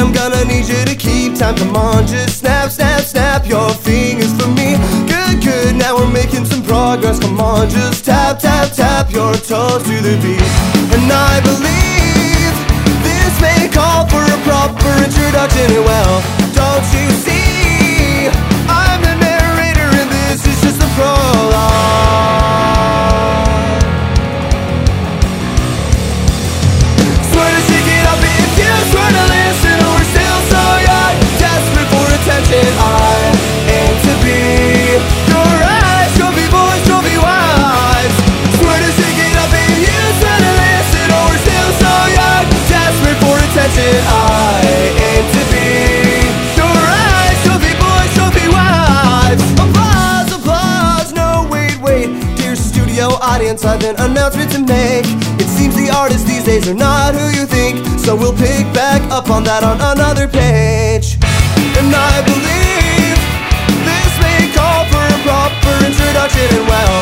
I'm gonna need you to keep time. Come on, just snap, snap, snap your fingers for me. Good, good, now we're making some progress. Come on, just tap, tap, tap your toes to the beat. And I believe this may call for a proper introduction. And well, don't you see, I'm the narrator and this is just the prologue. Swear to shake it up if you swear to listen. We're still so young, desperate for attention. I aim to be your eyes, trophy boys, trophy wives. Swear to shake it up if you swear to listen. Oh, we're still so young, desperate for attention. I aim to be your eyes, trophy boys, trophy wives. Applause, applause, no wait, wait. Dear studio audience, I've an announcement to make. It seems the artists these days are not who you think, so we'll pick back up on that on another page. And I believe this may call for a proper introduction. And well,